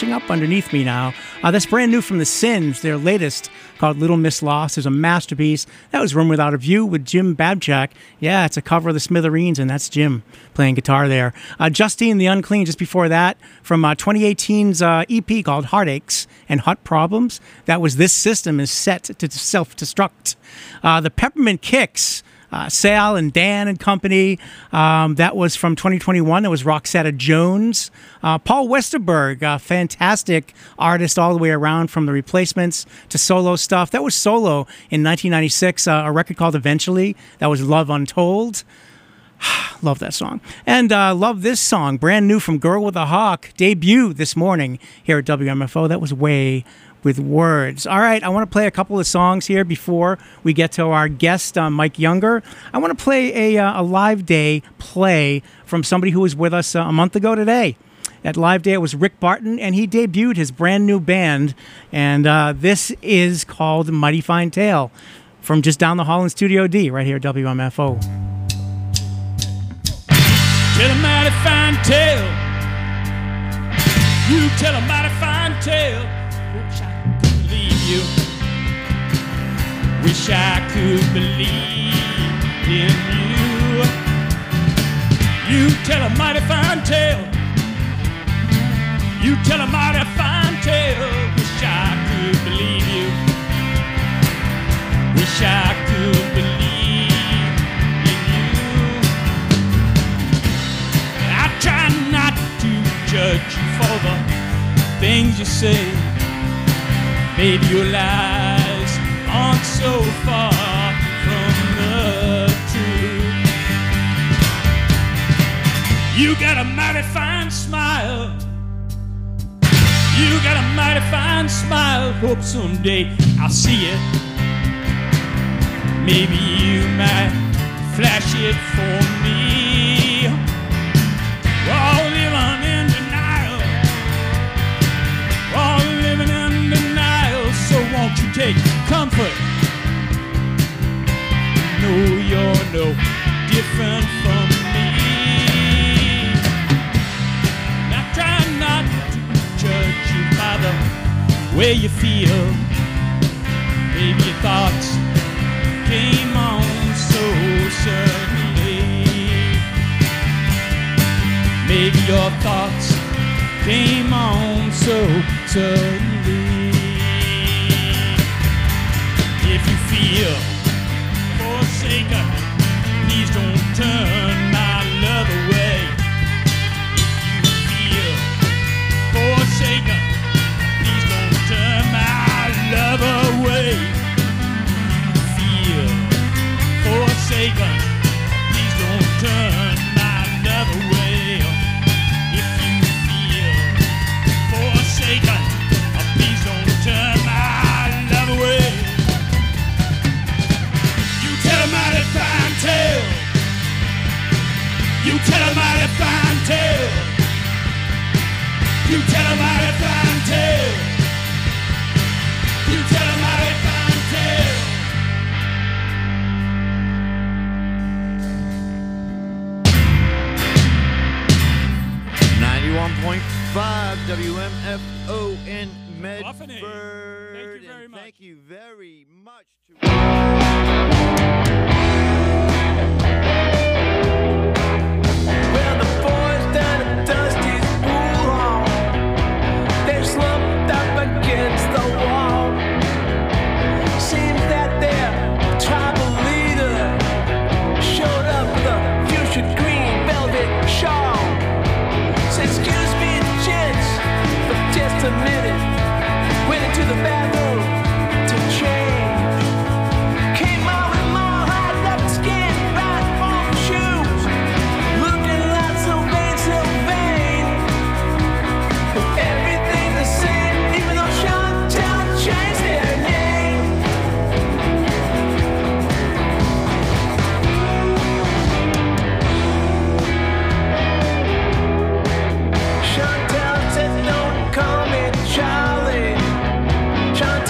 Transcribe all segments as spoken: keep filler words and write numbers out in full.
up underneath me now. Uh, that's brand new from The Sins, their latest, called Little Miss Lost. Is a masterpiece. That was Room Without a View with Jim Babjack. Yeah, it's a cover of the Smithereens, and that's Jim playing guitar there. Uh, Justine the Unclean, just before that, from uh, twenty eighteen's uh, E P called Heartaches and Hot Problems. That was This System is Set to Self-Destruct. Uh, the Peppermint Kicks, Uh, Sal and Dan and company. Um, that was from twenty twenty-one. That was Roxetta Jones. Uh, Paul Westerberg, a fantastic artist all the way around from the Replacements to solo stuff. That was solo in nineteen ninety-six, uh, a record called Eventually. That was Love Untold. Love that song. And uh, love this song, brand new from Girl with a Hawk, debuted this morning here at W M F O. That was Way with Words. All right, I want to play a couple of songs here before we get to our guest, uh, Mike Younger. I want to play a, uh, a Live Day play from somebody who was with us uh, a month ago today. At Live Day, it was Rick Barton, and he debuted his brand new band, and uh, this is called Mighty Fine Tale from just down the hall in Studio D, right here at W M F O. Tell a mighty fine tale. You tell a mighty fine tale. Wish I could believe you. Wish I could believe in you. You tell a mighty fine tale. You tell a mighty fine tale. Wish I could believe you. Wish I could believe in you. I try not to judge you for the things you say. Maybe your lies aren't so far from the truth. You got a mighty fine smile. You got a mighty fine smile. Hope someday I'll see it. Maybe you might flash it for me. We're all living in denial. We're all living in denial. So won't you take comfort? No, you're no different from me. Now try not to judge you by the way you feel. Maybe your thoughts came on so suddenly. Maybe your thoughts came on so suddenly. If you feel forsaken, please don't turn my love away. If you feel forsaken, please don't turn my love away. If you feel forsaken, please don't turn my love away. If you feel forsaken, please don't turn my love away. You tell a mighty fine tale. You tell a mighty fine tale. You tell a mighty fine tale. You tell a mighty fine tale. ninety-one point five W M F O in Medford. Thank you very much. Thank you very much to Well, the boys down at Dusty's pool hall, they're slumped up against the wall. Seems that their tribal leader showed up with a fuchsia green velvet shawl. Said, excuse me, gents, for just a minute. Went into the bathroom to change. Came out with more high left skin, right on shoes. Looking like Sylvain Sylvain. Everything the same, even though Chantal changed their name. Chantal said, don't call me Charlie. Chantal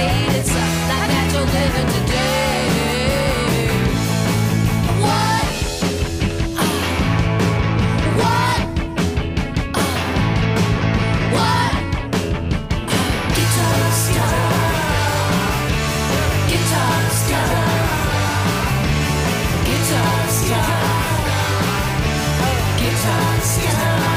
made. It's like natural living today. What? Uh, what? Uh, what? Guitar star. Guitar star. Guitar star. Guitar star.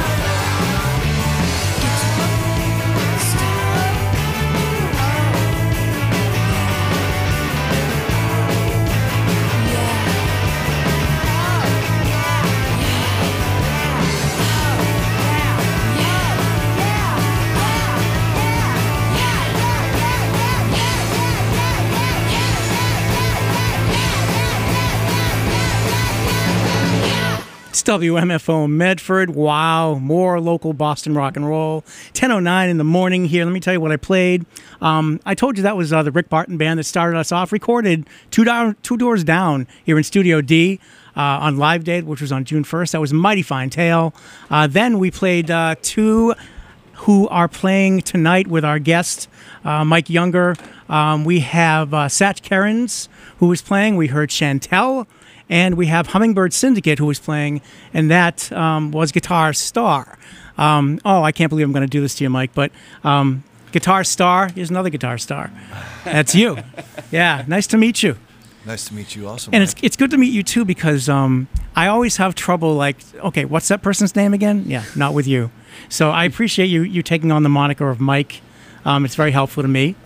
W M F O Medford. Wow, more local Boston rock and roll. ten oh nine in the morning here. Let me tell you what I played. Um, I told you that was uh, the Rick Barton band that started us off. Recorded two, down, two doors down here in Studio D uh, on Live Date, which was on June first. That was Mighty Fine Tale. Uh, then we played uh, two who are playing tonight with our guest, uh, Mike Younger. Um, we have uh, Satch Kerins, who is playing. We heard Chantel. And we have Hummingbird Syndicate, who was playing, and that um, was Guitar Star. Um, oh, I can't believe I'm going to do this to you, Mike, but um, Guitar Star, here's another Guitar Star. That's you. Yeah, nice to meet you. Nice to meet you also, And Mike. it's it's good to meet you, too, because um, I always have trouble, like, okay, what's that person's name again? Yeah, not with you. So I appreciate you you taking on the moniker of Mike. Um, it's very helpful to me.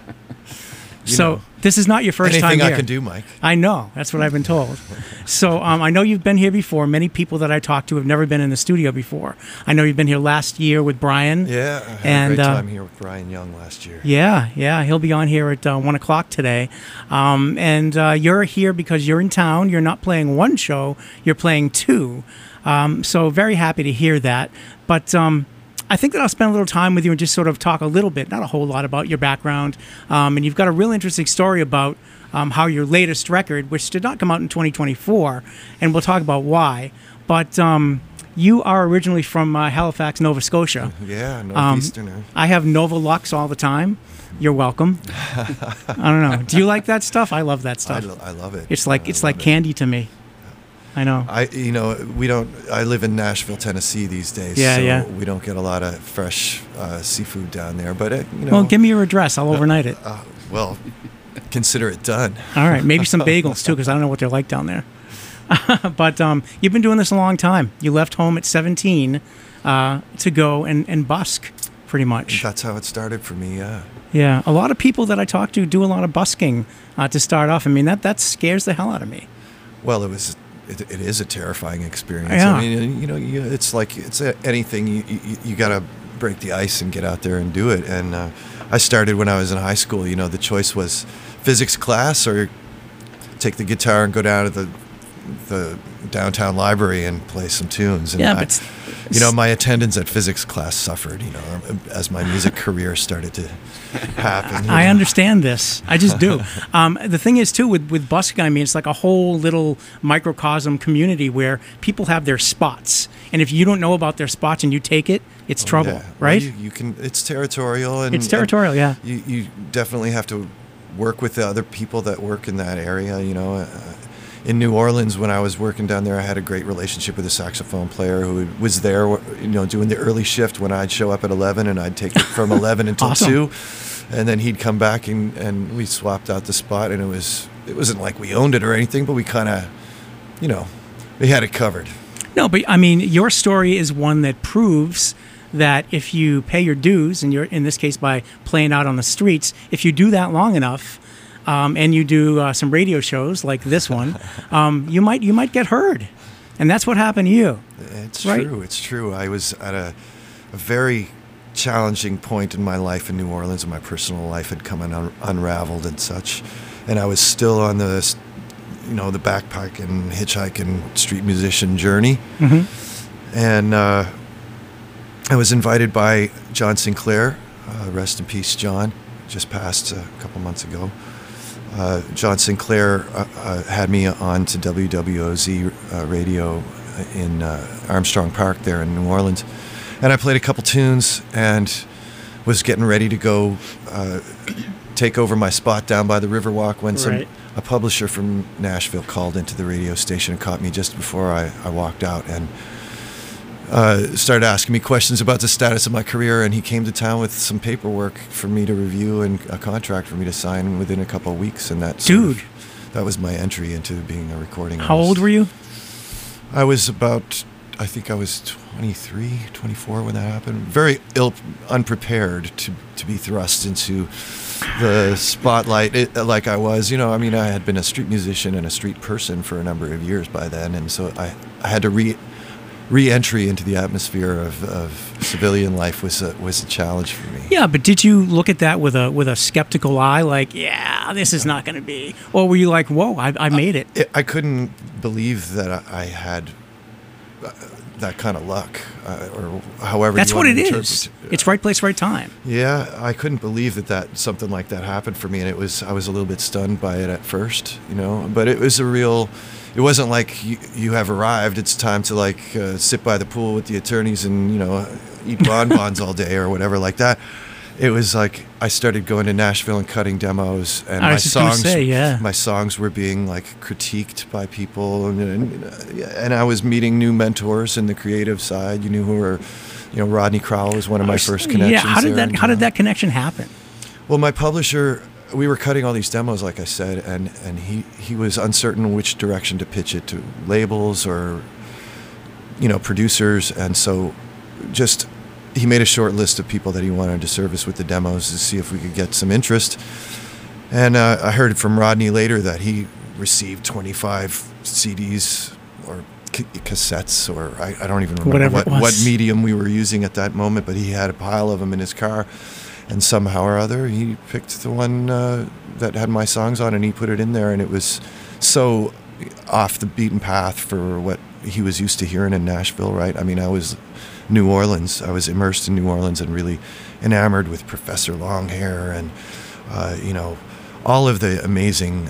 You so know, this is not your first anything time here. I can do, Mike. I know. That's what I've been told. So um, I know you've been here before. Many people that I talked to have never been in the studio before. I know you've been here last year with Brian. Yeah, I had and, a great uh, time here with Brian Young last year. Yeah, yeah. He'll be on here at uh, one o'clock today. Um, and uh, you're here because you're in town. You're not playing one show. You're playing two. Um, so very happy to hear that. But... Um, I think that I'll spend a little time with you and just sort of talk a little bit, not a whole lot, about your background. Um, and you've got a real interesting story about um, how your latest record, which did not come out in twenty twenty-four, and we'll talk about why. But um, you are originally from uh, Halifax, Nova Scotia. Yeah, Um, Northeasterner. I have Nova Lux all the time. You're welcome. I don't know. Do you like that stuff? I love that I, stuff. lo- I love it. It's like I it's love like it. candy to me. I know. I, you know, we don't. I live in Nashville, Tennessee these days. Yeah, so yeah. We don't get a lot of fresh uh, seafood down there, but it, you know. Well, give me your address. I'll overnight it. Uh, well, consider it done. All right, maybe some bagels too, because I don't know what they're like down there. But um, you've been doing this a long time. You left home at seventeen uh, to go and, and busk, pretty much. That's how it started for me. Yeah. Yeah, a lot of people that I talk to do a lot of busking uh, to start off. I mean, that that scares the hell out of me. Well, it was. It, it is a terrifying experience. Yeah. I mean, you know, you, it's like it's a, anything. You you, you got to break the ice and get out there and do it. And uh, I started when I was in high school. You know, the choice was physics class or take the guitar and go down to the the downtown library and play some tunes. And Yeah, I, but s- you know, my attendance at physics class suffered. You know, as my music career started to happen. you I know. understand this. I just do. Um, the thing is, too, with, with busking, I mean, it's like a whole little microcosm community where people have their spots. And if you don't know about their spots and you take it, it's trouble, Yeah. Well, right? you, you can. It's territorial, and It's territorial, yeah. and You you definitely have to work with the other people that work in that area. You know, uh, in New Orleans, when I was working down there, I had a great relationship with a saxophone player who was there. You know, doing the early shift when I'd show up at eleven, and I'd take it from eleven until Awesome. two, and then he'd come back and and we swapped out the spot, and it was it wasn't like we owned it or anything, but we kind of, you know, we had it covered. No, but I mean, your story is one that proves that if you pay your dues, and you're in this case by playing out on the streets, if you do that long enough, um, and you do uh, some radio shows like this one, um, you might you might get heard, and that's what happened to you. It's Right. true. It's true. I was at a, a very challenging point in my life in New Orleans, and my personal life had come un- unraveled and such, and I was still on the, s- you know, the backpacking, hitchhiking, street musician journey, Mhm. and uh, I was invited by John Sinclair, uh, rest in peace, John, just passed a couple months ago. Uh, John Sinclair uh, uh, had me on to W W O Z uh, radio in uh, Armstrong Park there in New Orleans, and I played a couple tunes and was getting ready to go uh, take over my spot down by the Riverwalk when some Right. a publisher from Nashville called into the radio station and caught me just before I, I walked out and uh, started asking me questions about the status of my career. And he came to town with some paperwork for me to review and a contract for me to sign within a couple of weeks. And that sort Dude. of- that was my entry into being a recording How artist. old were you? I was about, I think I was twenty-three, twenty-four when that happened. Very ill, unprepared to, to be thrust into the spotlight it, like I was. You know, I mean, I had been a street musician and a street person for a number of years by then. And so I, I had to re, re-entry into the atmosphere of, of civilian life was a, was a challenge for me. Yeah, but did you look at that with a with a skeptical eye, like, yeah, this is not going to be, or were you like, whoa, I, I made it? It, I couldn't believe that I, I had uh, that kind of luck, uh, or however. That's you what want it to is. interpret It's right place, right time. Yeah, I couldn't believe that, that something like that happened for me, and it was I was a little bit stunned by it at first, you know. But it was a real. It wasn't like you, you have arrived. It's time to like uh, sit by the pool with the attorneys and you know eat bonbons all day or whatever like that. It was like I started going to Nashville and cutting demos, and I my was just gonna songs, say, yeah. my songs were being like critiqued by people, and, and, and I was meeting new mentors in the creative side. You knew who were, you know, Rodney Crowell was one of my first connections. Yeah, how did there, that and, how did uh, that connection happen? Well, my publisher, we were cutting all these demos, like I said, and, and he, he was uncertain which direction to pitch it to, labels or, you know, producers. And so just, he made a short list of people that he wanted to service with the demos to see if we could get some interest. And uh, I heard from Rodney later that he received twenty-five C Ds or c- cassettes, or I, I don't even remember Whatever what, it was. what medium we were using at that moment, but he had a pile of them in his car. And somehow or other, he picked the one uh, that had my songs on, and he put it in there, and it was so off the beaten path for what he was used to hearing in Nashville, right? I mean, I was New Orleans. I was immersed in New Orleans and really enamored with Professor Longhair and, uh, you know, all of the amazing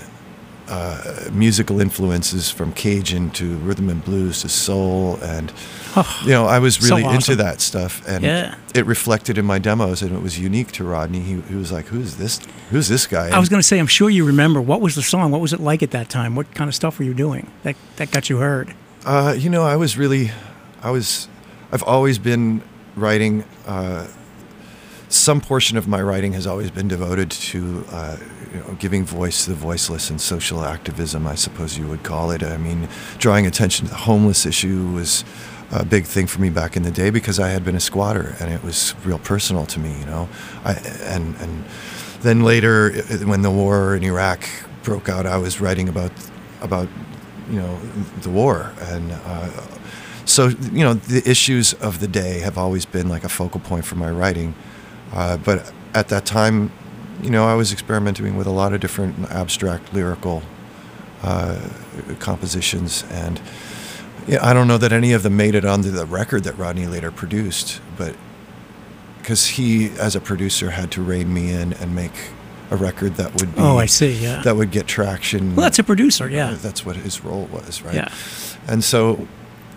uh, musical influences from Cajun to rhythm and blues to soul, and you know, I was So really into awesome. that stuff, and Yeah. it reflected in my demos, and it was unique to Rodney. He, he was like, "Who's this? Who's this guy?" I was going to say, I'm sure you remember. What was the song? What was it like at that time? What kind of stuff were you doing that that got you heard? Uh, you know, I was really, I was, I've always been writing. Uh, some portion of my writing has always been devoted to, uh, you know, giving voice to the voiceless and social activism, I suppose you would call it. I mean, drawing attention to the homeless issue was a big thing for me back in the day because I had been a squatter, and it was real personal to me, you know. I, and and then later, i- when the war in Iraq broke out, I was writing about about you know the war, and uh, so you know the issues of the day have always been like a focal point for my writing. Uh, but at that time, you know, I was experimenting with a lot of different abstract lyrical uh, compositions, and yeah, I don't know that any of them made it onto the record that Rodney later produced, but because he, as a producer, had to rein me in and make a record that would be Oh, I see. Yeah. that would get traction. Well, that's a producer. Yeah. That's what his role was, right? Yeah. And so,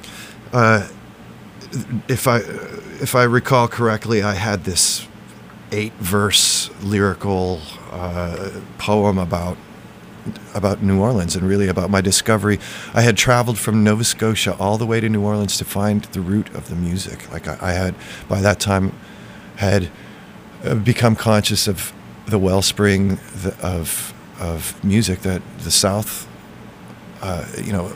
uh, if I if I recall correctly, I had this eight verse lyrical uh, poem about about New Orleans and really about my discovery. I had traveled from Nova Scotia all the way to New Orleans to find the root of the music. Like I, I had by that time had uh, become conscious of the wellspring the, of of music that the South, uh, you know,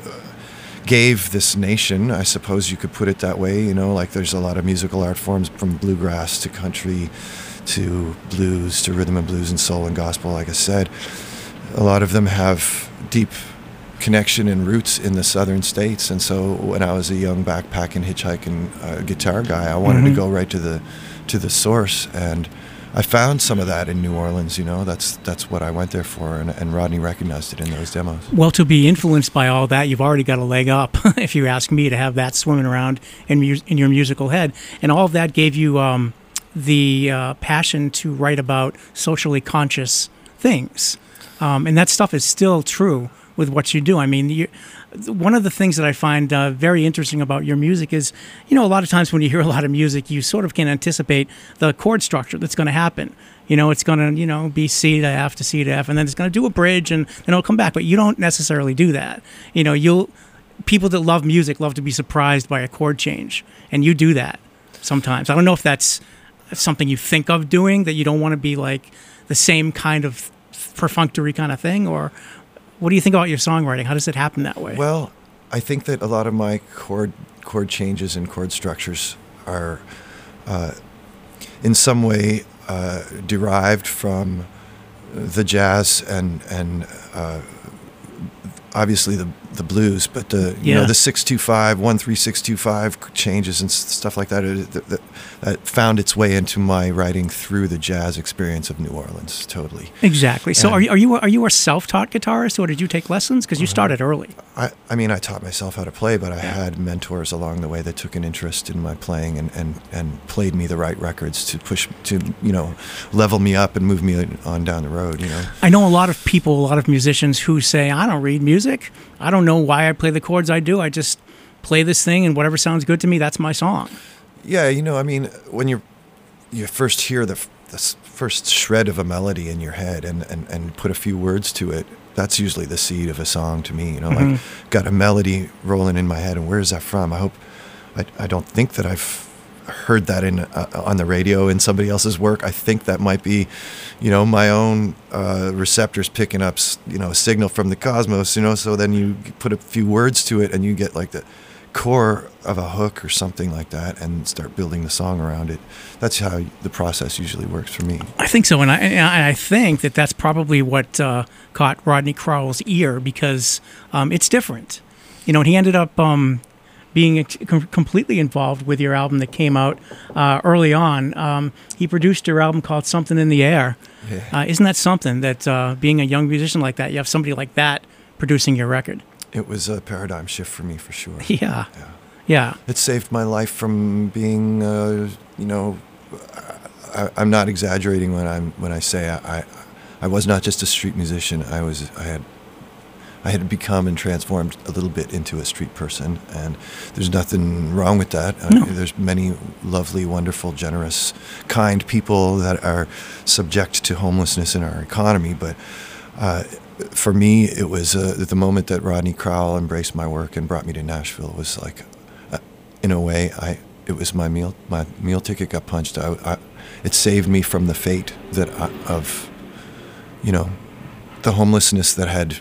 gave this nation. I suppose you could put it that way. You know, like there's a lot of musical art forms from bluegrass to country to blues to rhythm and blues and soul and gospel. Like I said, a lot of them have deep connection and roots in the southern states. And so when I was a young backpacking, hitchhiking uh, guitar guy, I wanted Mhm. to go right to the to the source, and I found some of that in New Orleans. You know, that's that's what I went there for, and, and Rodney recognized it in those demos. Well, to be influenced by all that, you've already got a leg up, if you ask me, to have that swimming around in, mu- in your musical head. And all of that gave you um, the uh, passion to write about socially conscious things. Um, and that stuff is still true with what you do. I mean, you, one of the things that I find uh, very interesting about your music is, you know, a lot of times when you hear a lot of music, you sort of can anticipate the chord structure that's going to happen. You know, it's going to, you know, be C to F to C to F, and then it's going to do a bridge, and then it'll come back. But you don't necessarily do that. You know, you'll people that love music love to be surprised by a chord change, and you do that sometimes. I don't know if that's something you think of doing, that you don't want to be like the same kind of perfunctory kind of thing, or what do you think about your songwriting? How does it happen that way? Well, I think that a lot of my chord chord changes and chord structures are uh, in some way uh, derived from the jazz and and uh, obviously the the blues, but the you Yeah. know the six two five, one three six two five changes and s- stuff like that, it, that, that that found its way into my writing through the jazz experience of New Orleans. Totally. Exactly. So And- are you, are you are you a self-taught guitarist, or did you take lessons? Because you Uh-huh. started early. I, I mean, I taught myself how to play, but I had mentors along the way that took an interest in my playing and, and, and played me the right records to push, to, you know, level me up and move me on down the road, you know. I know a lot of people, a lot of musicians who say, I don't read music. I don't know why I play the chords I do. I just play this thing, and whatever sounds good to me, that's my song. Yeah, you know, I mean, when you you first hear the, f- the s- first shred of a melody in your head and, and, and put a few words to it, that's usually the seed of a song to me. You know, like got a melody rolling in my head, and where is that from? I hope, I, I don't think that I've heard that in uh, on the radio in somebody else's work. I think that might be, you know, my own uh, receptors picking up, s- you know, a signal from the cosmos. You know, so then you put a few words to it, and you get like the core of a hook or something like that, and start building the song around it. That's how the process usually works for me. I think so, and I and I think that that's probably what uh, caught Rodney Crowell's ear, because um, it's different. You know, and he ended up um, being ex- com- completely involved with your album that came out uh, early on. Um, he produced your album called "Something in the Air." Yeah. Uh, isn't that something that uh, being a young musician like that, you have somebody like that producing your record? It was a paradigm shift for me, for sure. Yeah, yeah. It saved my life from being, uh, you know, I, I'm not exaggerating when I'm when I say I, I, I was not just a street musician. I was, I had, I had become and transformed a little bit into a street person, and there's nothing wrong with that. Uh, No. there's many lovely, wonderful, generous, kind people that are subject to homelessness in our economy, but. Uh, For me, it was uh, the moment that Rodney Crowell embraced my work and brought me to Nashville. Was like, uh, in a way, I it was my meal my meal ticket got punched. I, I, it saved me from the fate that I, of, you know, the homelessness that had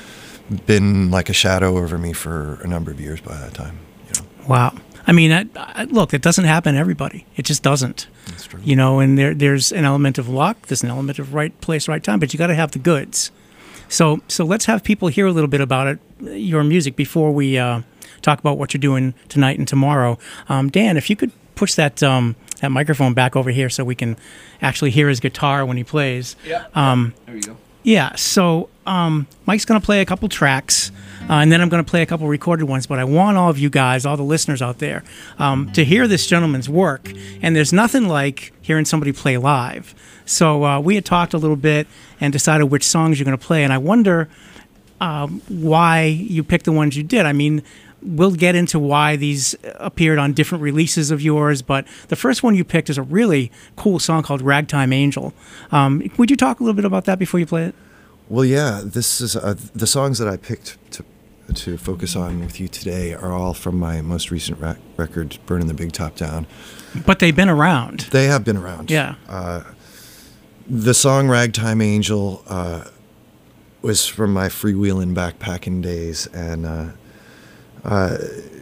been like a shadow over me for a number of years by that time. You know, Wow. I mean, I, I, look, it doesn't happen to everybody. It just doesn't. that's true. You know, and there there's an element of luck. There's an element of right place, right time. But you got to have the goods. So so let's have people hear a little bit about it, your music, before we uh, talk about what you're doing tonight and tomorrow. Um, Dan, if you could push that um, that microphone back over here so we can actually hear his guitar when he plays. Yeah. Um, There you go. Yeah, so um, Mike's going to play a couple tracks, uh, and then I'm going to play a couple recorded ones. But I want all of you guys, all the listeners out there, um, to hear this gentleman's work. And there's nothing like hearing somebody play live. So uh, we had talked a little bit and decided which songs you're going to play. And I wonder um, why you picked the ones you did. I mean, we'll get into why these appeared on different releases of yours, but the first one you picked is a really cool song called Ragtime Angel. Um, would you talk a little bit about that before you play it? Well, yeah, this is uh, the songs that I picked to to focus on with you today are all from my most recent ra- record, Burning the Big Top Down. But they've been around. They have been around. Yeah. Uh, the song Ragtime Angel uh, was from my freewheeling backpacking days, and uh, uh,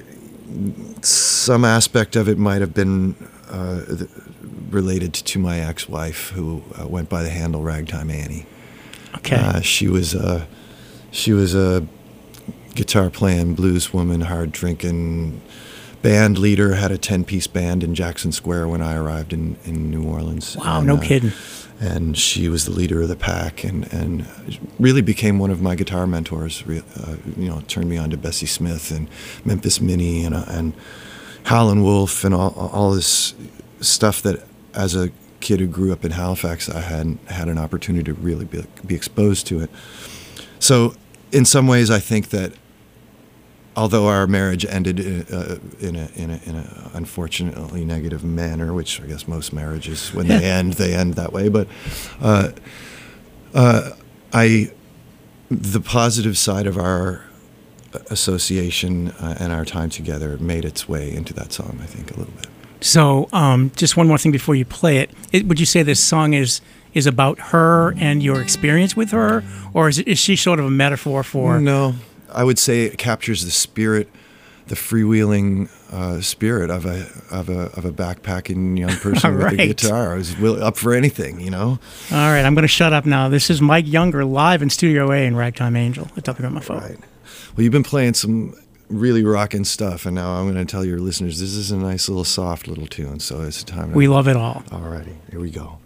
some aspect of it might have been uh, th- related to my ex-wife, who uh, went by the handle Ragtime Annie. Okay. Uh, she was a she was a guitar playing blues woman, hard drinking band leader. Had a ten piece band in Jackson Square when I arrived in, in New Orleans. Wow, And, no uh, kidding. And she was the leader of the pack, and, and really became one of my guitar mentors. Re- Uh, you know, turned me on to Bessie Smith and Memphis Minnie and uh, and Howlin' Wolf and all all this stuff that, as a kid who grew up in Halifax, I hadn't had an opportunity to really be, be exposed to it. So in some ways, I think that although our marriage ended uh, in a in a in a unfortunately negative manner, which I guess most marriages, when they end, they end that way. But uh, uh, I, the positive side of our association uh, and our time together made its way into that song, I think, a little bit. So, um, just one more thing before you play it. it. Would you say this song is is about her and your experience with her, or is, is she sort of a metaphor for? No, I would say it captures the spirit, the freewheeling uh, spirit of a of a of a backpacking young person with Right. a guitar. I was will, up for anything, you know. All right, I'm going to shut up now. This is Mike Younger live in Studio A in Ragtime Angel at W M F O. Right. Well, you've been playing some really rocking stuff, and now I'm going to tell your listeners this is a nice little soft little tune. So it's time. To, We love it all. Alrighty, here we go.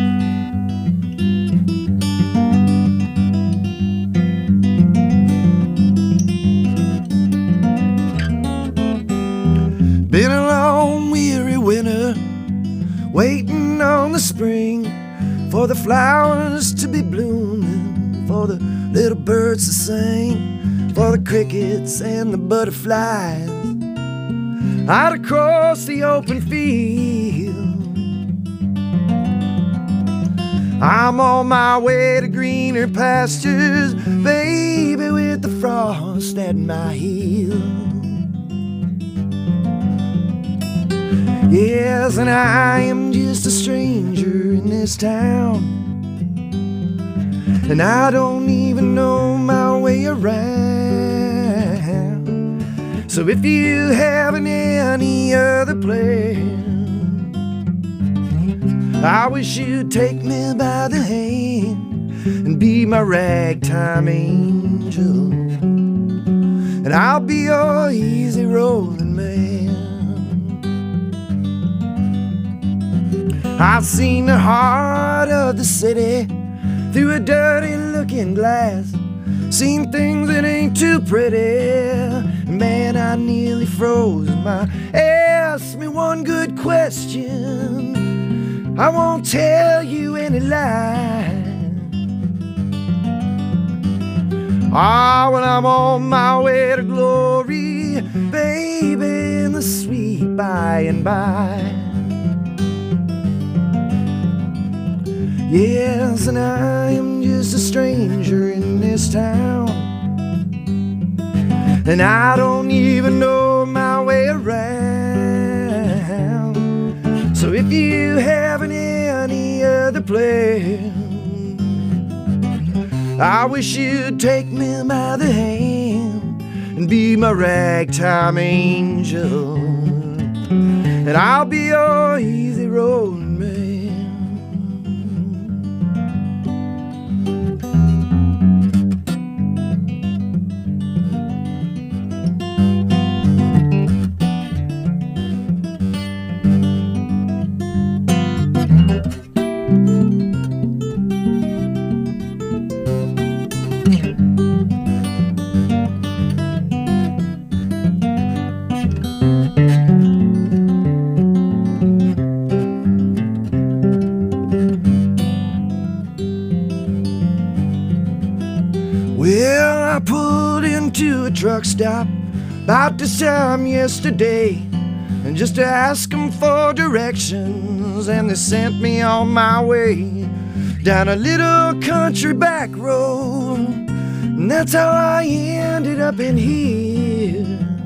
Been a long, weary winter, waiting on the spring, for the flowers to be blooming, for the little birds to sing, for the crickets and the butterflies out across the open field. I'm on my way to greener pastures, baby, with the frost at my heel. Yes, and I am just a stranger in this town, and I don't even know my way around. So if you haven't any other plan, I wish you'd take me by the hand and be my ragtime angel, and I'll be your easy rolling man. I've seen the heart of the city through a dirty looking glass, seen things that ain't too pretty. Man, I nearly froze my. Ask me one good question, I won't tell you any lies. Ah, when I'm on my way to glory, baby, in the sweet by and by. Yes, and I am just a stranger in this town, and I don't even know my way around. So if you haven't any other plan, I wish you'd take me by the hand and be my ragtime angel, and I'll be your easy rolling man. Well, I pulled into a truck stop about this time yesterday, and just to ask them for directions, and they sent me on my way down a little country back road, and that's how I ended up in here.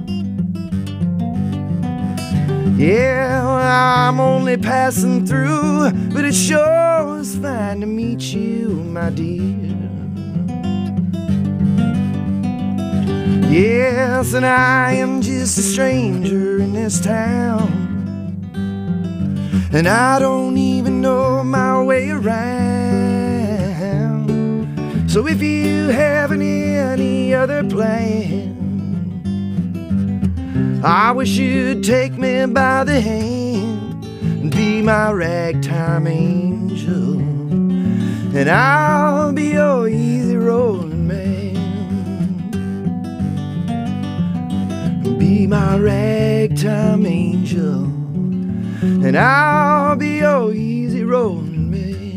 Yeah, well, I'm only passing through, but it sure is fine to meet you, my dear. Yes, and I am just a stranger in this town, and I don't even know my way around. So if you haven't any other plan, I wish you'd take me by the hand and be my ragtime angel, and I'll be your easy rolling man. Be my ragtime angel, and I'll be your easy rolling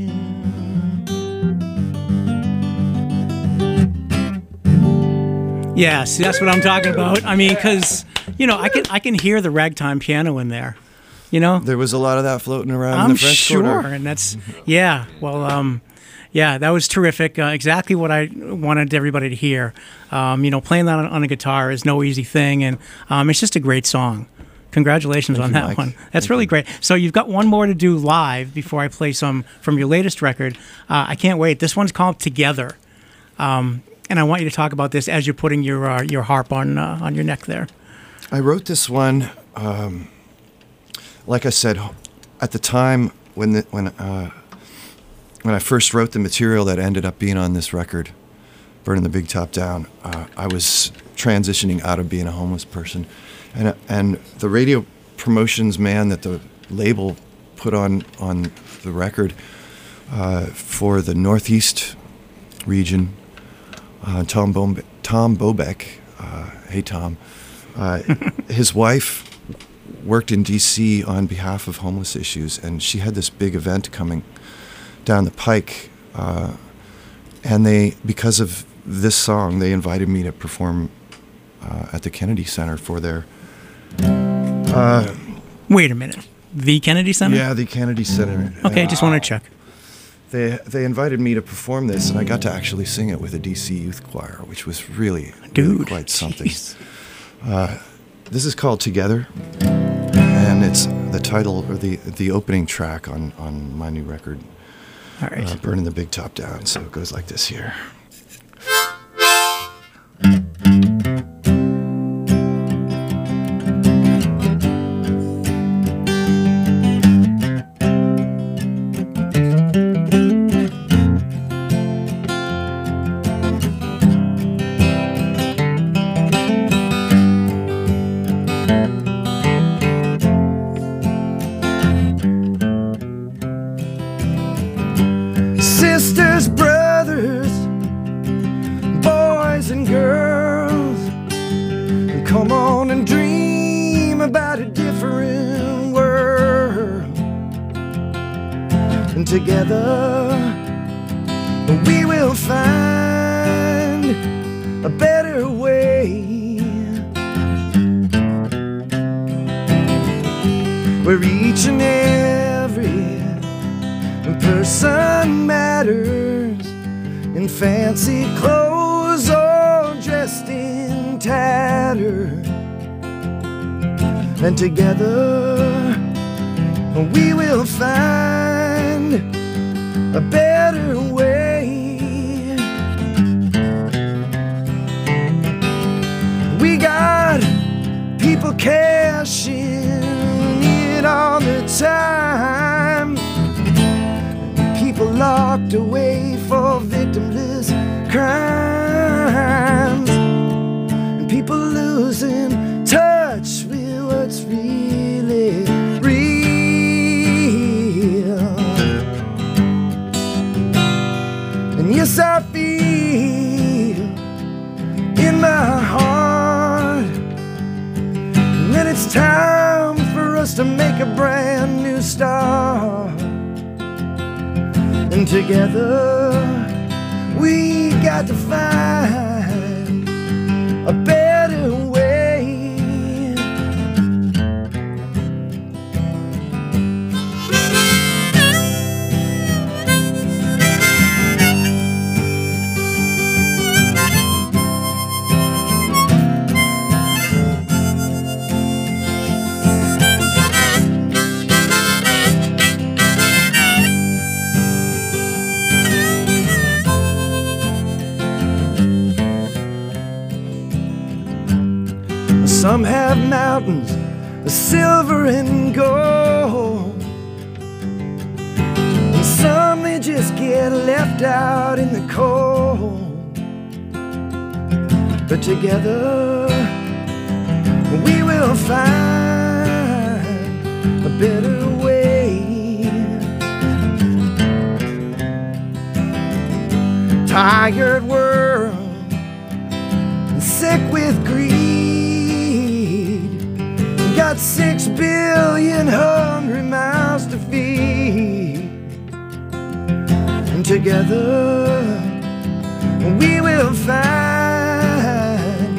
man. Yeah, see, that's what I'm talking about. I mean, because you know, I can I can hear the ragtime piano in there. You know, There was a lot of that floating around I'm in the French sure, Quarter. and that's yeah. Well, um, yeah, that was terrific. Uh, exactly what I wanted everybody to hear. Um, you know, playing that on, on a guitar is no easy thing, and um, it's just a great song. Congratulations on you, that Mike. one. That's Thank really you. great. So you've got one more to do live before I play some from your latest record. Uh, I can't wait. This one's called Together, um, and I want you to talk about this as you're putting your uh, your harp on uh, on your neck there. I wrote this one, um, like I said, at the time when the, when uh, when I first wrote the material that ended up being on this record, Burning the Big Top Down. Uh, I was transitioning out of being a homeless person, and and the radio promotions man that the label put on on the record uh, for the Northeast region, uh, Tom Bo- Tom Bobeck. Uh, hey Tom. Uh, his wife worked in D C on behalf of homeless issues, and she had this big event coming down the pike. Uh, and they, because of this song, they invited me to perform uh, at the Kennedy Center for their. Uh, Wait a minute. The Kennedy Center? yeah, the Kennedy Center. Okay, And just want to check. They they invited me to perform this, and I got to actually sing it with a D C youth choir, which was really, really Dude, quite something. jeez. This is called Together, and it's the title or the the opening track on, on my new record, All right. uh, Burning the Big Top Down. So it goes like this here. Sisters, brothers, boys and girls, come on and dream about a different world. And together we will find a better way, where each and every person matters, in fancy clothes or dressed in tatters. And together we will find a better way. We got people cashing in on the time, people locked away for victimless crimes, and people losing touch with what's really real. And yes, I feel in my heart that it's time for us to make a brand new start. And together we got to find a better way. Some have mountains of silver and gold, and some they just get left out in the cold. But together we will find a better way. Tired world and sick with greed, got six billion hungry mouths to feed. And together we will find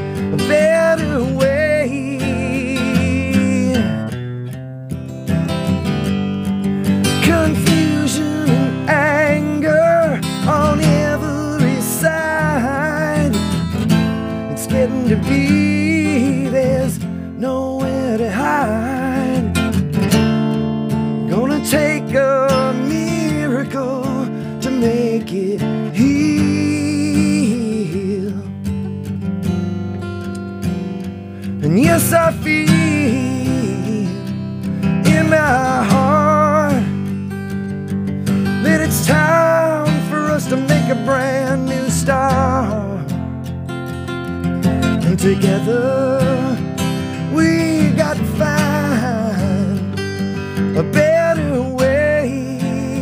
Yes, I feel in my heart that it's time for us to make a brand new start. And together we got to find a better way.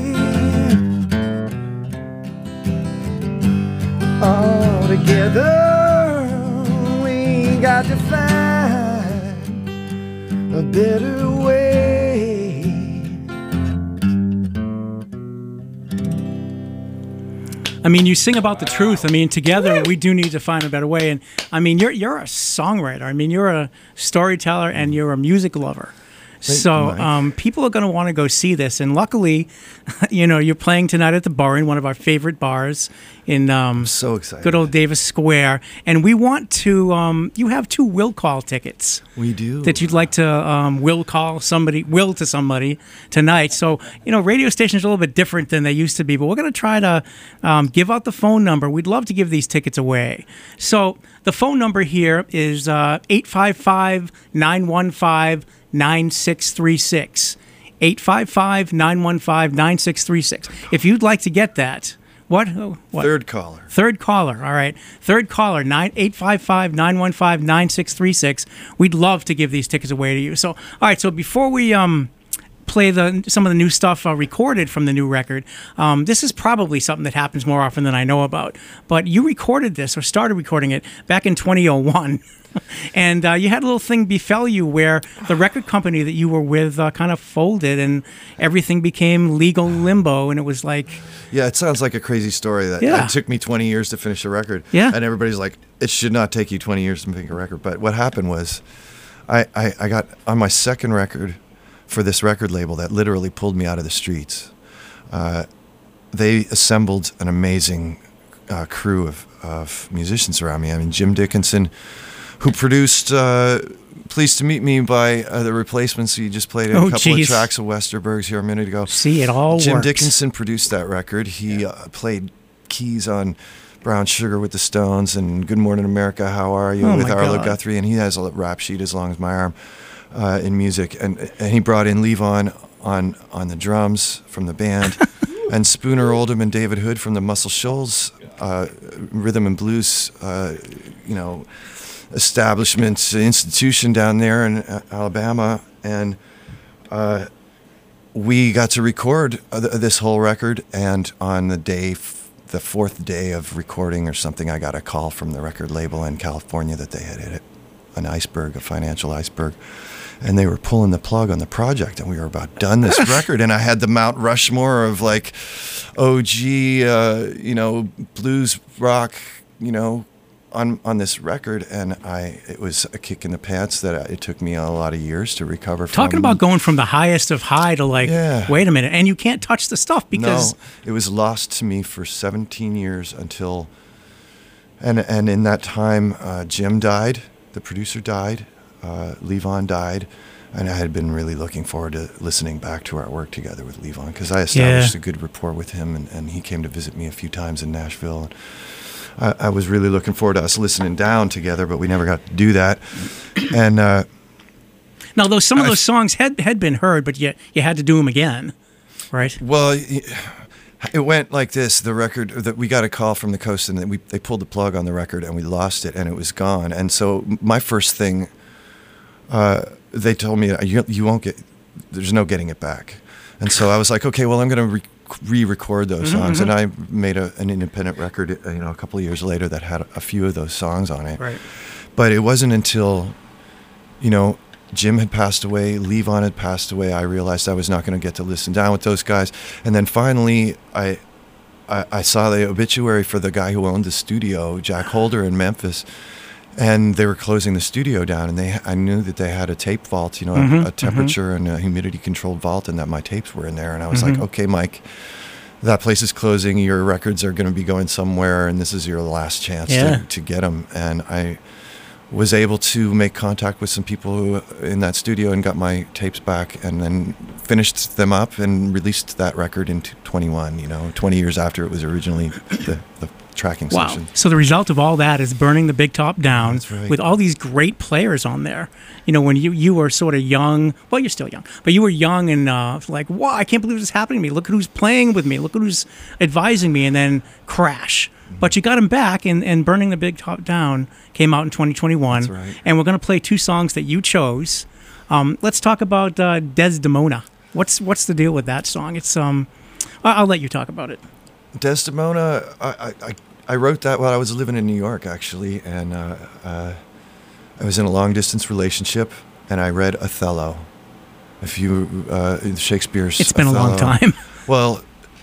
All together we got to find a better way. I mean, you sing about the truth. I mean, together we do need to find a better way. And I mean, you're you're a songwriter. I mean, you're a storyteller and you're a music lover. So um, people are going to want to go see this. And luckily, you know, you're playing tonight at the Burren, one of our favorite bars in um, So excited. good old Davis Square. And we want to, um, you have two will call tickets. We do. That you'd like to um, will call somebody, will to somebody tonight. So, you know, radio stations are a little bit different than they used to be, but we're going to try to um, give out the phone number. We'd love to give these tickets away. So the phone number here is uh, eight five five, nine one five, nine six three six. eight five five, nine one five, nine six three six. If you'd like to get that, what? Oh, what? Third caller. Third caller. All right. Third caller, nine eight five five, nine one five, nine six three six. We'd love to give these tickets away to you. So, all right. So before we um play the some of the new stuff uh, recorded from the new record, um, this is probably something that happens more often than I know about. But you recorded this or started recording it back in twenty oh one. And uh, you had a little thing befell you where the record company that you were with uh, kind of folded and everything became legal limbo. And it was like, Yeah, it sounds like a crazy story. That Yeah. it took me twenty years to finish a record. Yeah. And everybody's like, it should not take you twenty years to make a record. But what happened was, I, I, I got on my second record for this record label that literally pulled me out of the streets. Uh, they assembled an amazing uh, crew of, of musicians around me. I mean, Jim Dickinson, who produced uh, Pleased to Meet Me by uh, The Replacements. You just played a Oh, couple geez. of tracks of Westerbergs here a minute ago. see, it all Jim works. Dickinson produced that record. He uh, played keys on Brown Sugar with the Stones and Good Morning America, How Are You Oh, with my Arlo God. Guthrie. And he has a rap sheet as long as my arm uh, in music. And, and he brought in Levon on, on the drums from the band. And Spooner Oldham and David Hood from the Muscle Shoals uh, rhythm and blues, uh, you know, establishment institution down there in uh, Alabama, and uh, we got to record uh, th- this whole record. And on the day, f- the fourth day of recording or something, I got a call from the record label in California that they had hit an iceberg, a financial iceberg, and they were pulling the plug on the project, and we were about done this record. And I had the Mount Rushmore of like O G, uh, you know, blues rock, you know, on on this record, and I it was a kick in the pants that it took me a lot of years to recover from. Talking about going from the highest of high to like, Yeah. wait a minute, and you can't touch the stuff because No, it was lost to me for seventeen years until, and and in that time, uh, Jim died, the producer died, uh, Levon died, and I had been really looking forward to listening back to our work together with Levon, because I established Yeah. a good rapport with him, and, and he came to visit me a few times in Nashville. And I, I was really looking forward to us listening down together, but we never got to do that. And uh, now those some of I- those songs had had been heard, but you you had to do them again, right? Well, y- it went like this. The record that we got a call from the coast, and then we they pulled the plug on the record, and we lost it, and it was gone. And so my first thing, uh, they told me you, you won't get. There's no getting it back. And so I was like, okay, well, I'm going to re- re-record those songs, and I made a, an independent record, uh, you know, a couple of years later that had a few of those songs on it. Right. But it wasn't until, you know, Jim had passed away, Levon had passed away, I realized I was not going to get to listen down with those guys. And then finally, I, I I saw the obituary for the guy who owned the studio, Jack Holder in Memphis, and they were closing the studio down. And they, I knew that they had a tape vault, you know, a, a temperature and a humidity-controlled vault, and that my tapes were in there. And I was like, okay, Mike, that place is closing. Your records are going to be going somewhere, and this is your last chance Yeah. to, to get them. And I was able to make contact with some people who, in that studio, and got my tapes back, and then finished them up and released that record in twenty-one, you know, twenty years after it was originally the, the tracking Wow. session. So the result of all that is Burning the Big Top Down That's right. with all these great players on there. You know, when you, you were sort of young, well, you're still young, but you were young and uh, like, wow, I can't believe this is happening to me. Look at who's playing with me. Look at who's advising me, and then crash. Mm-hmm. But you got him back, and, and Burning the Big Top Down came out in twenty twenty-one. That's right. And we're going to play two songs that you chose. Um, let's talk about uh, Desdemona. What's what's the deal with that song? It's um, I- I'll let you talk about it. Desdemona, I, I, I wrote that while I was living in New York, actually, and uh, uh, I was in a long-distance relationship, and I read Othello. If you, uh, Shakespeare's It's been a long Othello. time. Well,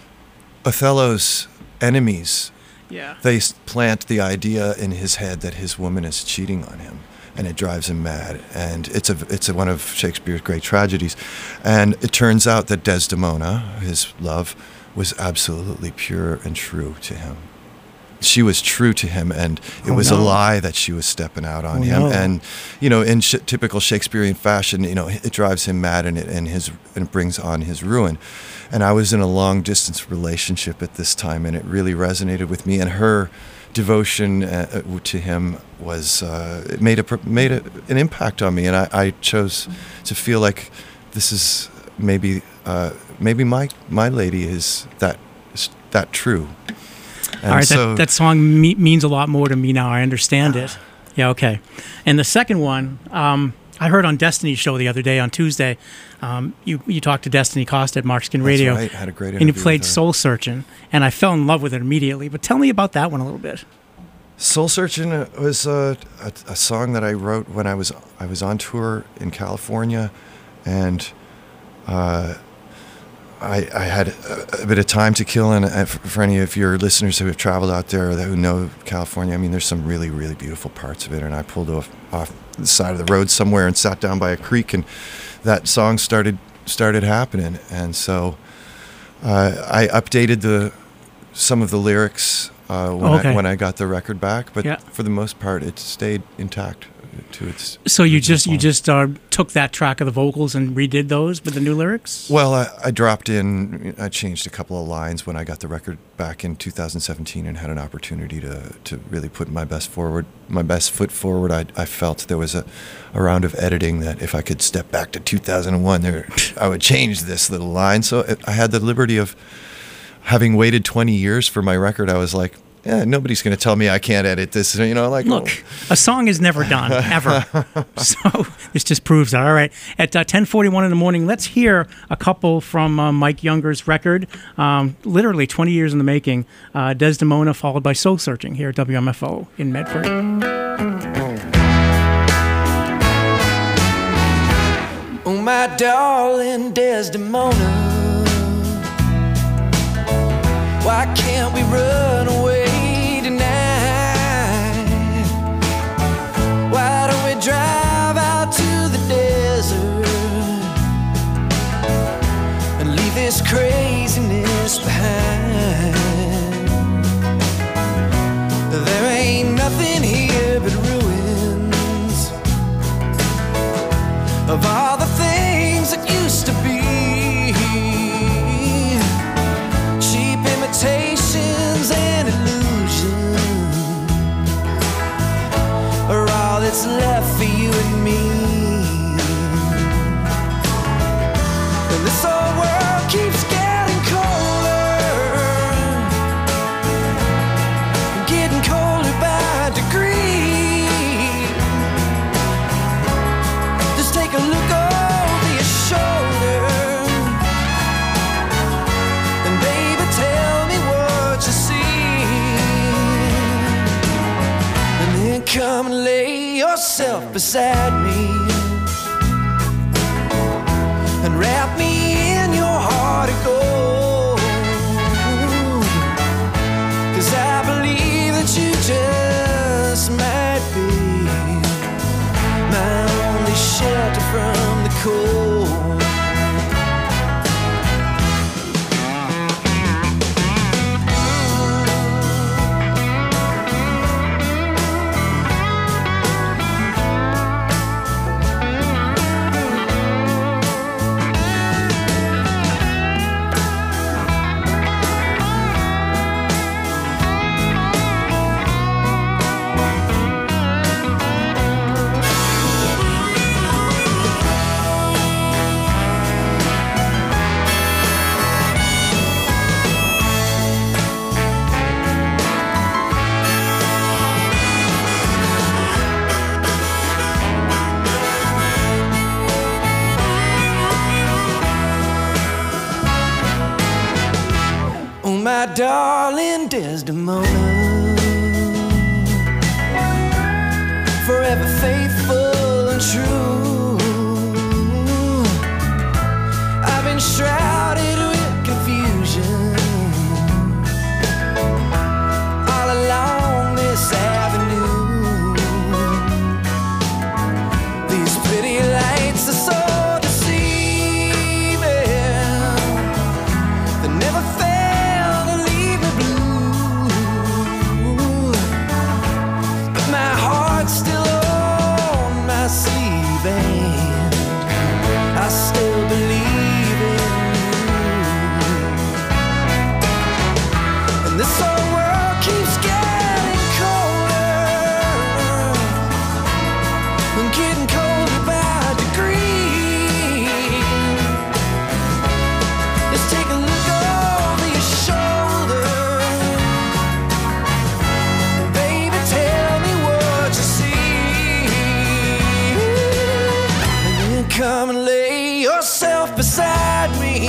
Othello's enemies, Yeah. they s- plant the idea in his head that his woman is cheating on him, and it drives him mad. And it's a it's a, one of Shakespeare's great tragedies. And it turns out that Desdemona, his love, was absolutely pure and true to him. She was true to him, and it Oh, was no. a lie that she was stepping out on Oh, him. no. And you know, in sh- typical Shakespearean fashion, you know, it drives him mad, and it and his and it brings on his ruin. And I was in a long distance relationship at this time, and it really resonated with me. And her devotion uh, to him was uh, it made a pr- made a, an impact on me, and I, I chose to feel like this is maybe uh, maybe my my lady is that is that true. And All right, so, that, that song me- means a lot more to me now. I understand it. Yeah, okay. And the second one, um, I heard on Destiny's show the other day on Tuesday. Um, you you talked to Destiny Costa at Markskin That's Radio, right. I had a great and you interview played with her. Soul Searching, and I fell in love with it immediately. But tell me about that one a little bit. Soul Searching was a, a, a song that I wrote when I was I was on tour in California, and uh, I, I had a, a bit of time to kill. And uh, for, for any of your listeners who have traveled out there that who know California, I mean, there's some really really beautiful parts of it. And I pulled off off the side of the road somewhere and sat down by a creek, and that song started started happening. And so uh, I updated the some of the lyrics uh, when, Okay. I, when I got the record back, but Yeah. for the most part, it stayed intact to its. So you original just you form. just uh, took that track of the vocals and redid those with the new lyrics? Well, I, I dropped in. I changed a couple of lines when I got the record back in two thousand seventeen, and had an opportunity to to really put my best forward, my best foot forward. I, I felt there was a, a round of editing that if I could step back to two thousand one, there I would change this little line. So it, I had the liberty of having waited twenty years for my record. I was like, yeah, nobody's going to tell me I can't edit this. You know, like Look, a song is never done, ever. So this just proves that. All right. At uh, ten forty-one in the morning, let's hear a couple from uh, Mike Younger's record, um, literally twenty years in the making, uh, Desdemona, followed by Soul Searching here at W M F O in Medford. Oh, my darling Desdemona, why can't we run away tonight? Why don't we drive out to the desert and leave this craziness behind? There ain't nothing here but ruins of all the things that used to be. Cheap imitations and illusions are all that's left for you and me. And this whole world keeps getting colder, getting colder by degree. Just take a look over your shoulder, and baby, tell me what you see. And then come and lay yourself beside me and wrap me in your heart of gold. 'Cause I believe that you just might be my only shelter from the cold. darling Desdemona, forever faithful and true. I've been shrouded with confusion all along this avenue. These pretty lights are so deceiving, they never fail to leave me blue. But my heart's still on my sleeve, and I still believe in you. And this whole world keeps getting colder, and getting colder by degree. Let's take a look over your shoulder, and baby, tell me what you see. And then come and lay yourself beside me,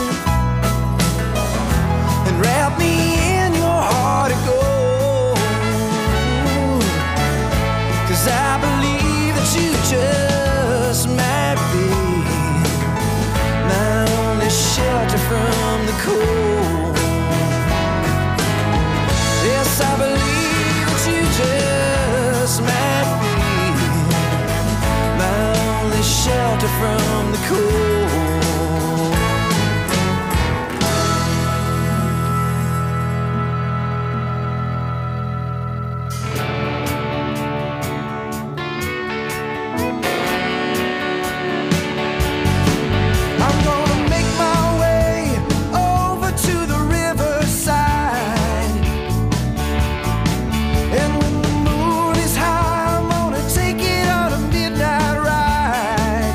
and wrap me in your heart of gold. 'Cause I believe that you just might be my only shelter from the cold. Yes, I believe that you just might be my only shelter from the cold. I'm gonna make my way over to the riverside, and when the moon is high, I'm gonna take it on a midnight ride.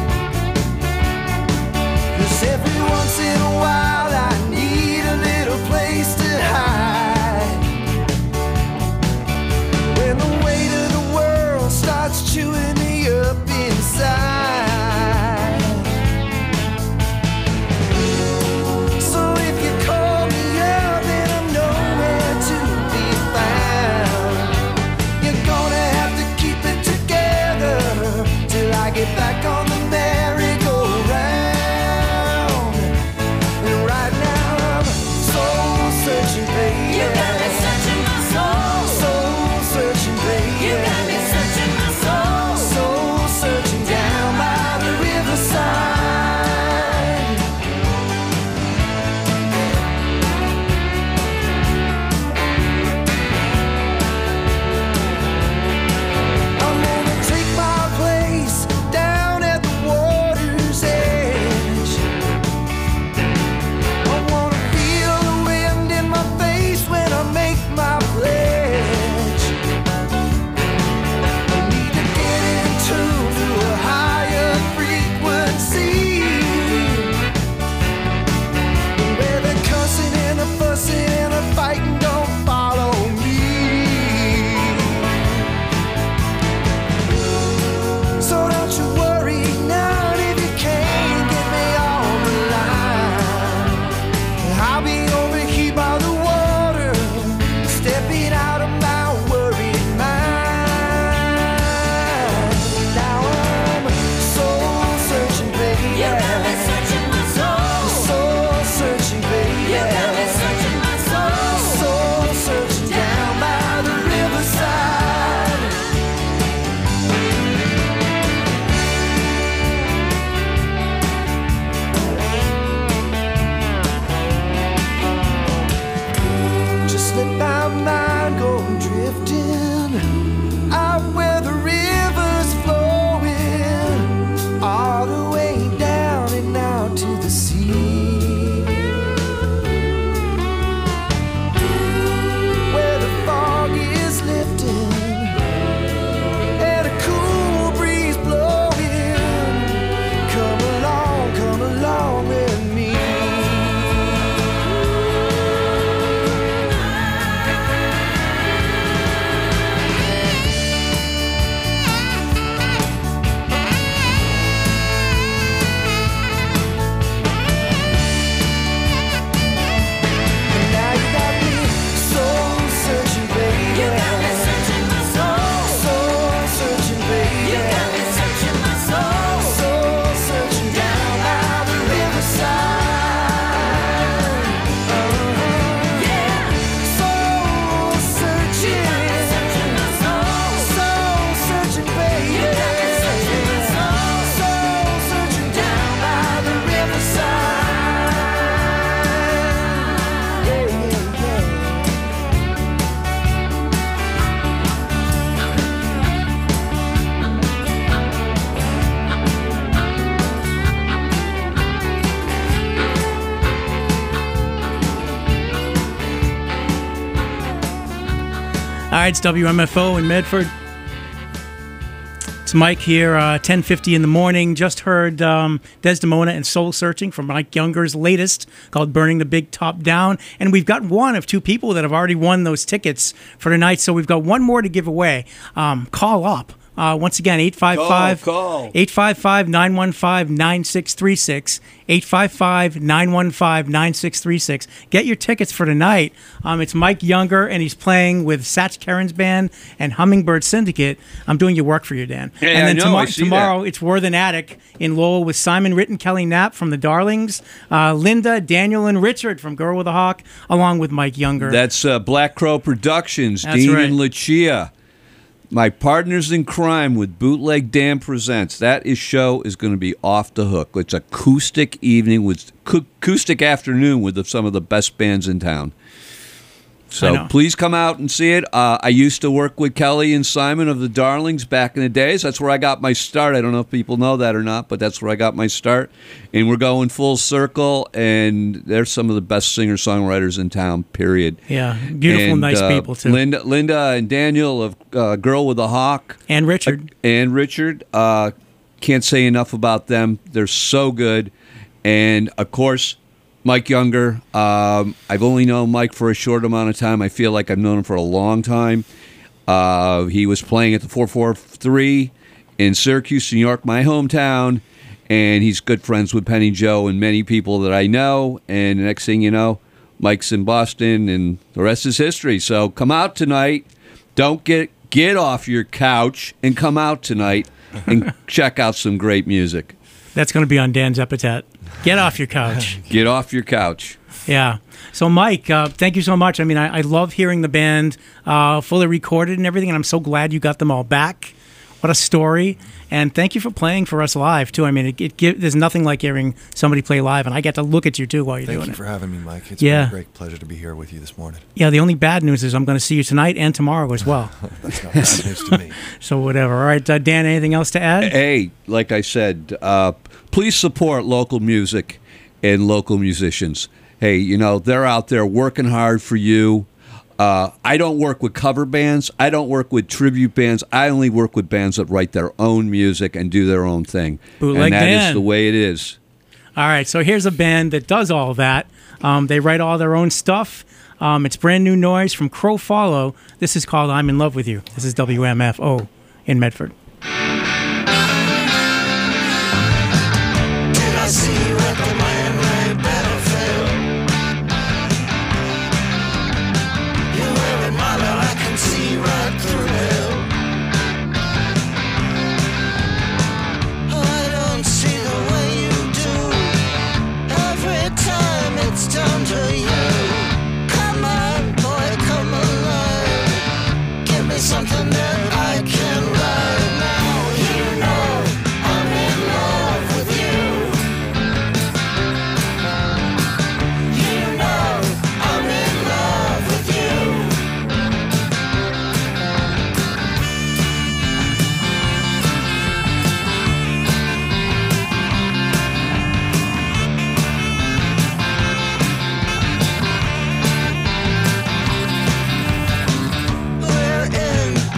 'Cause every once in a while I need a little place to hide. When the weight of the world starts chewing me up inside. So if you call me up, then I'm nowhere to be found. You're gonna have to keep it together till I get back on the merry-go-round. And right now I'm soul searching, baby. You got me searching my soul. Soul searching, baby. You got me searching my soul. Soul searching down by the riverside. I'm gonna take my place down at the water's edge. I wanna feel the wind in my face when I make my pledge. I need to get in tune to a higher frequency, where the cussing and the fussing and the fighting don't follow me. So don't you worry now if you can't get me on the line. I'll be over here by the water, stepping out of my worried mind. Now I'm soul searching, baby. You got me searching my soul. Soul searching, baby. You got me searching my soul. Soul searching down by the riverside. Just let my mind go drifting out where the river's flowing, all the way down and out to the sea, where the fog is lifting and a cool breeze blowing. Come along, come along with me. Hi, it's W M F O in Medford. It's Mike here, uh, ten fifty in the morning. Just heard um, Desdemona and Soul Searching from Mike Younger's latest called Burning the Big Top Down. And we've got one of two people that have already won those tickets for tonight. So we've got one more to give away. Um, call up. Uh, once again, eight five five, eight five five, nine one five, nine six three six, eight five five, nine one five, nine six three six. Get your tickets for tonight. Um, it's Mike Younger, and he's playing with Satch Karen's band and Hummingbird Syndicate. I'm doing your work for you, Dan. Yeah, and then I know, tomorrow, I see tomorrow that. it's Worth an Attic in Lowell with Simon Ritt and Kelly Knapp from the Darlings, uh, Linda, Daniel, and Richard from Girl with a Hawk, along with Mike Younger. That's uh, Black Crow Productions, That's Dean right. and Lucia. My partners in crime with Bootleg Dan Presents. That is show is going to be off the hook. It's acoustic evening with acoustic afternoon with the, some of the best bands in town. I So know. please come out and see it. Uh, I used to work with Kelly and Simon of the Darlings back in the days. That's where I got my start. I don't know if people know that or not, but that's where I got my start. And we're going full circle, and they're some of the best singer-songwriters in town, period. Yeah, beautiful, And, nice uh, people, too. Linda, Linda and Daniel of uh, Girl with a Hawk. And Richard. Uh, and Richard. Uh, can't say enough about them. They're so good. And, of course, Mike Younger. Um, I've only known Mike for a short amount of time. I feel like I've known him for a long time. Uh, he was playing at the four four three in Syracuse, New York, my hometown. And he's good friends with Penny Joe and many people that I know. And the next thing you know, Mike's in Boston, and the rest is history. So come out tonight. Don't get get off your couch and come out tonight and check out some great music. That's going to be on Dan's epitaph. Get off your couch. Get off your couch. Yeah. So, Mike, uh, thank you so much. I mean, I, I love hearing the band uh, fully recorded and everything, and I'm so glad you got them all back. What a story. And thank you for playing for us live, too. I mean, it, it give, there's nothing like hearing somebody play live, and I get to look at you, too, while you're Thank doing you it. for having me, Mike. It's Yeah. been a great pleasure to be here with you this morning. Yeah, the only bad news is I'm going to see you tonight and tomorrow as well. That's not bad news to me. So, whatever. All right, uh, Dan, anything else to add? Hey, like I said, uh, please support local music and local musicians. Hey, you know, they're out there working hard for you. Uh, I don't work with cover bands. I don't work with tribute bands. I only work with bands that write their own music and do their own thing. Bootleg and that is Dan. the way it is. All right, so here's a band that does all that. Um, they write all their own stuff. Um, it's brand new noise from Crow Follow. This is called I'm in Love with You. This is W M F O in Medford. Did I see you at the man-made battlefield? You're wearing my light, I can see right through hell. I don't see the way you do. Every time it's down to you. Come on, boy, come alive. Give me something that I can ride now. You know I'm in love with you. You know I'm in love with you. We're in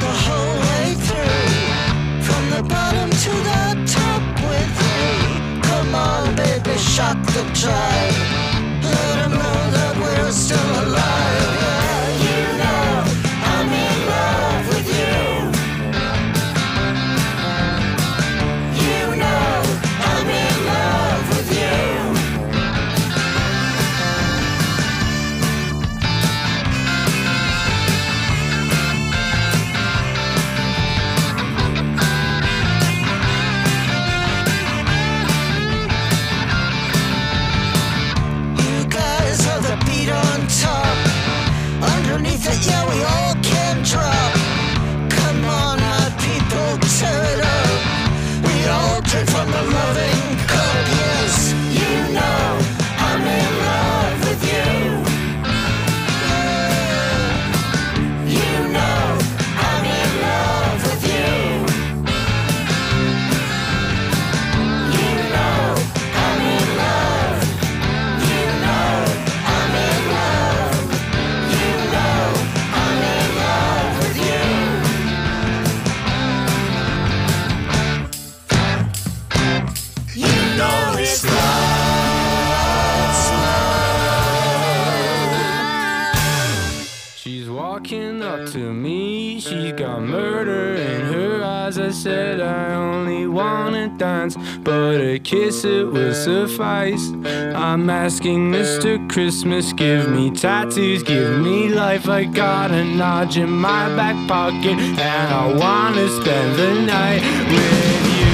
She's got murder in her eyes. I said I only wanna dance, but a kiss it will suffice. I'm asking Mister Christmas, give me tattoos, give me life. I got a notch in my back pocket, and I wanna spend the night with you.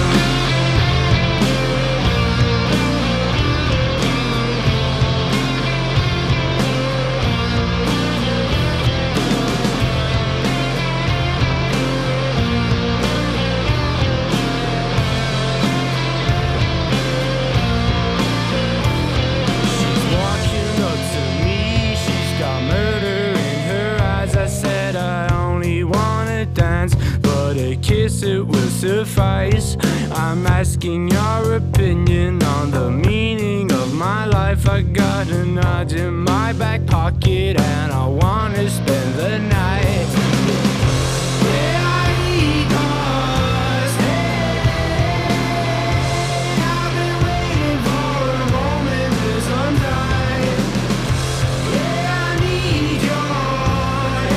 Kiss it will suffice. I'm asking your opinion on the meaning of my life. I got a nudge in my back pocket, and I wanna spend the night. Yeah, I need yours. Hey, I've been waiting for a moment this untied. Yeah, I need yours.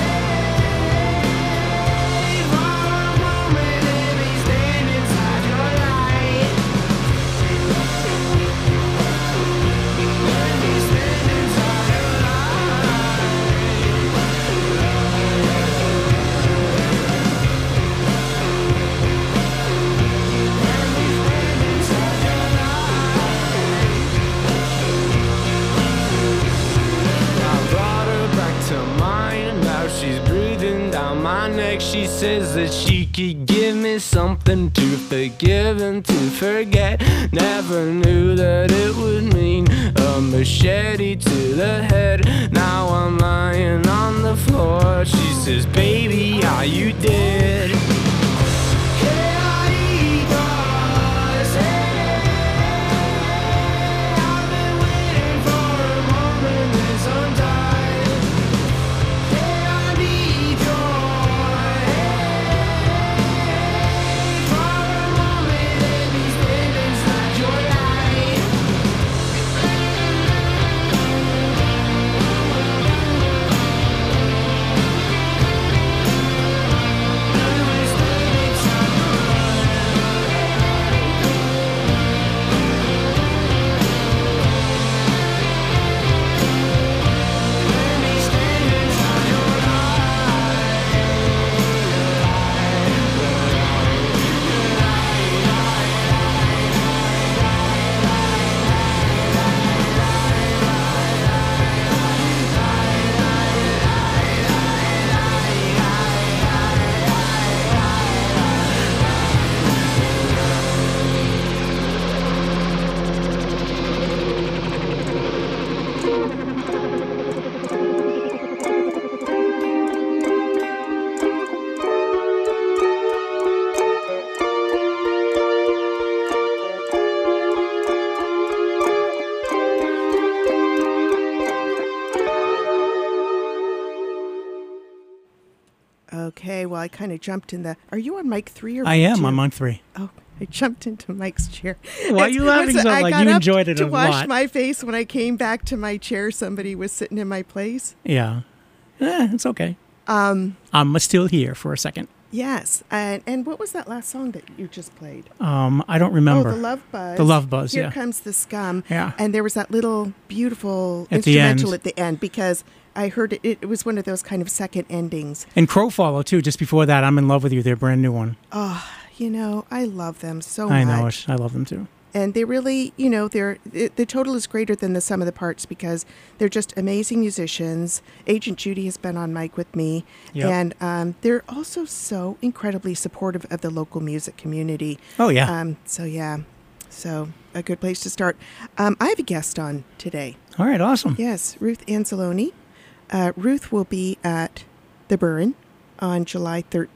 Hey, for a moment, let me stand inside your light. Let me stand inside your I brought her back to mine. Now she's breathing down my neck. She says that she could give me something to forgive and to forget. Never knew that it would mean a machete to the head. Now I'm lying on the floor. She says, baby, how you did? Hey, I need yours. Hey, I've been waiting for a moment this untied. Hey, I need yours. Hey, for a moment, let me stand inside your light. Let me stand inside your Let me stand inside your Okay, well, I kind of jumped in the. Are you on mic three or? I am. two? I'm on three. Oh, I jumped into Mike's chair. Why are It's- you laughing what's so it- I like got you up enjoyed it to a wash lot? my face. When I came back to my chair, somebody was sitting in my place. Yeah. Eh, it's okay. Um, I'm still here for a second. Yes, and and what was that last song that you just played? Um, I don't remember. Oh, the Love Buzz. The Love Buzz, Here yeah. comes the scum. Yeah. And there was that little beautiful At the instrumental end. at the end because I heard it, it. It was one of those kind of second endings. And Crowfollow, too, just before that, I'm in Love With You, their brand new one. Oh, you know, I love them so I much. know it. I love them, too. And they really, you know, they're it, the total is greater than the sum of the parts because they're just amazing musicians. Agent Judy has been on mic with me, Yep. and um, they're also so incredibly supportive of the local music community. Oh, yeah. Um, so yeah, so a good place to start. Um, I have a guest on today. All right, awesome. Yes, Ruth Anzalone. Uh, Ruth will be at the Burren on July thirteenth.